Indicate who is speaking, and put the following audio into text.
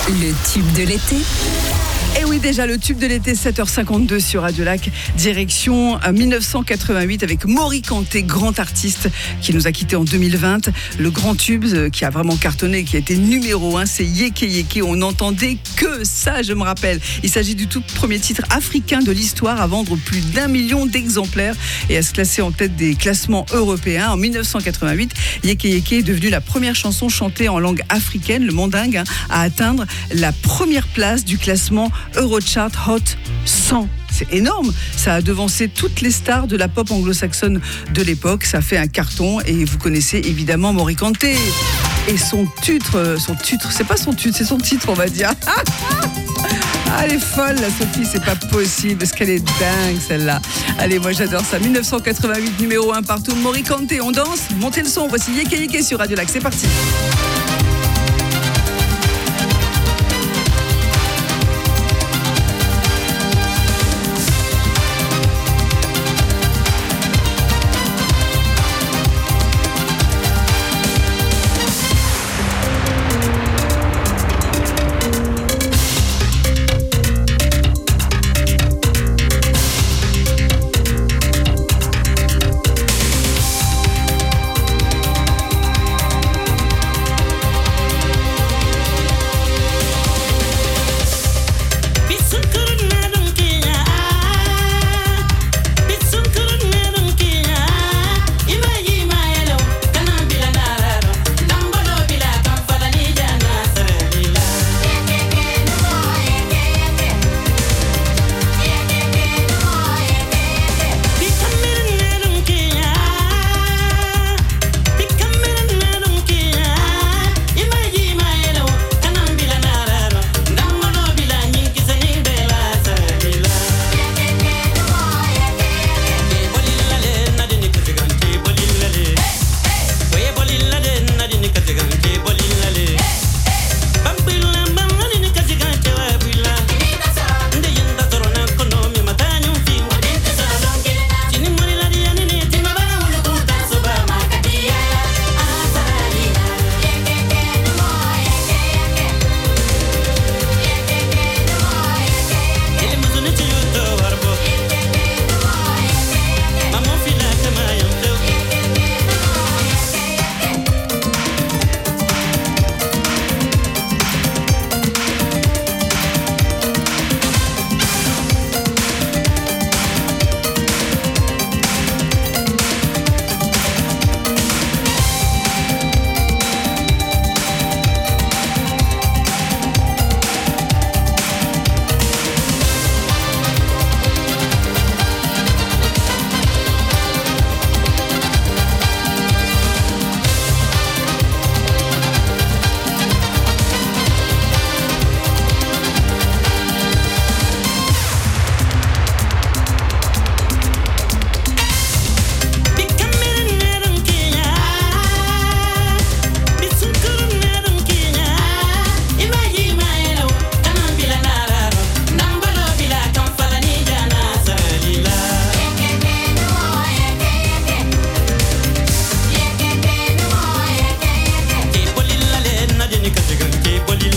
Speaker 1: Le tube de l'été.
Speaker 2: Et oui, déjà le tube de l'été, 7h52 sur Radio Lac, direction 1988 avec Maury Kanté, grand artiste qui nous a quittés en 2020. Le grand tube qui a vraiment cartonné, qui a été numéro 1, c'est Yeke Yeke. On n'entendait que ça, je me rappelle. Il s'agit du tout premier titre africain de l'histoire à vendre plus d'1 million d'exemplaires et à se classer en tête des classements européens. En 1988, Yeke Yeke est devenue la première chanson chantée en langue africaine, le mandingue, à atteindre la première place du classement Eurochart Hot 100. C'est énorme. Ça a devancé toutes les stars de la pop anglo-saxonne de l'époque. Ça fait un carton et vous connaissez évidemment Maury Kanté. Et son titre, c'est pas son titre, c'est son titre, on va dire. Ah, elle est folle, la Sophie, c'est pas possible, parce qu'elle est dingue, celle-là. Allez, moi j'adore ça. 1988, numéro 1 partout. Maury Kanté, on danse, montez le son. Voici Yeke Yeke sur Radio Lac, c'est parti.
Speaker 3: Bolilla